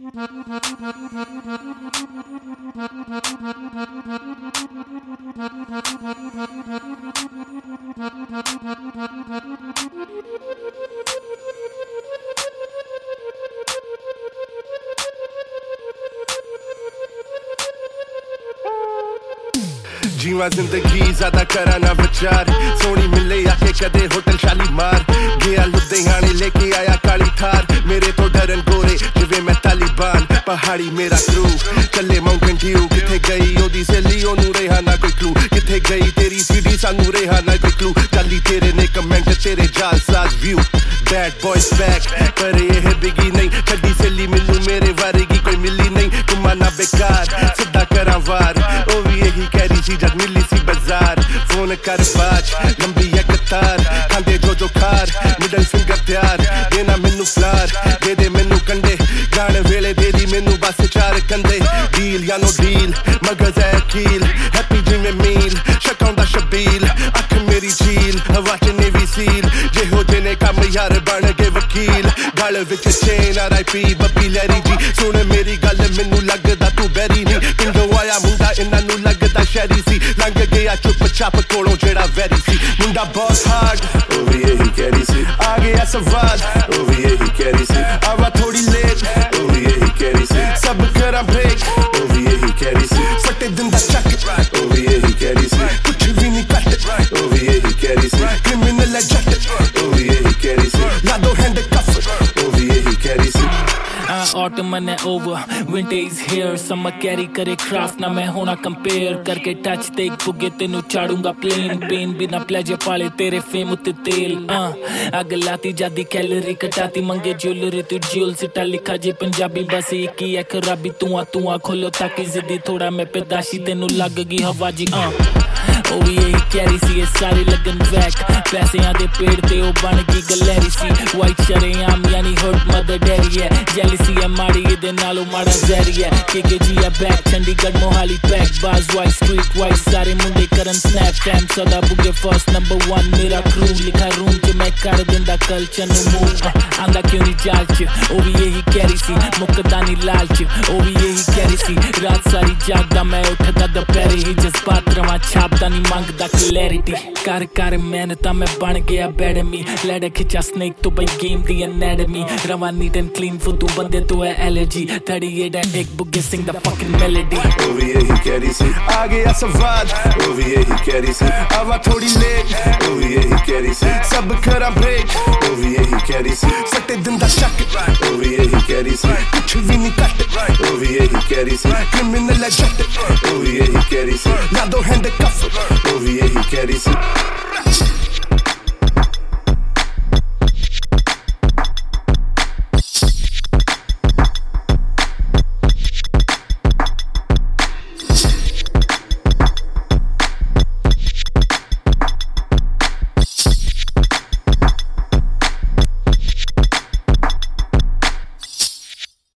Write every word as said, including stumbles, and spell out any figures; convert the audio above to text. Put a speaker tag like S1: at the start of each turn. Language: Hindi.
S1: जीवा जिंदगी ज्यादा करा ना विचार सोनी मिले आके कदे होटल शालीमार गया लुधियाने लेके आया काली थार मेरे तो डरन गोरे जिवे मैं तालिबान पहाड़ी मेरा क्रू चले माउंटेन ड्यू किथे गई ओदी सहेली ओनू रेहा ना कोई क्लू किथे गई तेरी सीडी सानू रेहा ना कोई क्लू चाली तेरे ने कमेंट तेरे जाल साज व्यू बैड बॉयज बैक पर ये बिगी नहीं छड्डी सहेली मिलू मेरे वारेगी कोई मिली नहीं घुमाना बेकार सिद्धा करा वार ओ भी यही कहरी सी जब मिली सी बाजार फोन कर बाज लंबी है कतार खांदे जो जो खार मिडल फिंगर तैयार देना मैनू फ्लार दे दे मैनू कंडे गाने वेले दे दी मैनू बस चार कंदे डील या नो डील मगज है कील हैप्पी जिमे मील शकाउंदा शबील अख मेरी झील हवा च नेवी सील जे हो जेने काम यार बन के वकील गल विच चेन आर आई पी बब्बी लैरी जी सुन मेरी गल मैनू लगदा तू बैरी नहीं पिंडों आया मुंडा इन्हां नू लगदा शहरी सी लंघ गया चुप चाप कोलों जेड़ा वैरी सी मुंडा बहुत हार्ड ओ भी यही कहरी सी आ गया सवाल ओ भी यही कहरी सी आवा थोड़ी लेट ओ भी यही कहरी सी सब करा ब्रेक ओ भी यही कहरी सी फटे दिन दा चक ओ भी यही कहरी सी कुछ भी नहीं कट ओ भी यही कहरी सी क्रिमिनल है जट ओ भी यही कहरी सी ला दो हैंड कफ ओ भी यही कहरी सी
S2: autumn and over winter is here summer carry करे craft ना मैं होना compare करके touch ते एक बुगे तेनू चाड़ूंगा plane pain बिना pleasure पाले तेरे fame उते तेल अग लाती जादी कैलोरी कटाती मंगे ज्वेलरी तू ज्वेल सिटा लिखा जे पंजाबी बस एक ही है खराबी तू आ तू आ खोलो ताकि जिद्दी थोड़ा मैं पैदाशी तेनू लग गई हवा जी ओ भी यही कैरी सी सारे लगन वैक पैसे आदे पेड़ ते ओ बन गई गलैरी सी वाइट शरेआम यानी हर्ट मदर डैरी है जेलसी है माड़ी इहदे नालों माड़ा जहरी है केकेजी है बैक चंडीगढ़ मोहाली पैक बाज वाइट स्ट्रीट वाइट सारे मुंडे करन स्नैप टाइम सदा बुगे फर्स्ट नंबर वन मेरा क्रू लिखा रूम च मैं कर दिंदा कल्चर नु मूव आंदा क्यों नहीं जाल च ओ भी यही कैरी सी मुकदा नहीं लाल च ओ भी यही कैरी सी रात सारी जागदा मैं उठदा दोपहरी ही जज्बात रवा छापदा नहीं मंगदा क्लैरिटी कर कर मेहनता मैं बन गया बैड मी लड़ खिंचा स्नेक तो भाई गेम दी एनाटमी रवा नीट एंड क्लीन फॉर तू बंदे तो है एलर्जी थर्टी एट एंड एक बुगे सिंग द फकिंग मेलोडी
S1: ओ भी यही कहरी सी आ गया सवाल ओ भी यही कहरी सी आवा थोड़ी लेट ओ भी यही कहरी सी सब करा ब्रेक ओ भी यही कहरी सी फटे दिन दा शक ओ भी यही कहरी सी कुछ भी नहीं कट ओ भी यही कहरी सी क्रिमिनल है जट ओ भी यही कहरी सी ला दो हैंड कफ ओ भी यही कहरी सी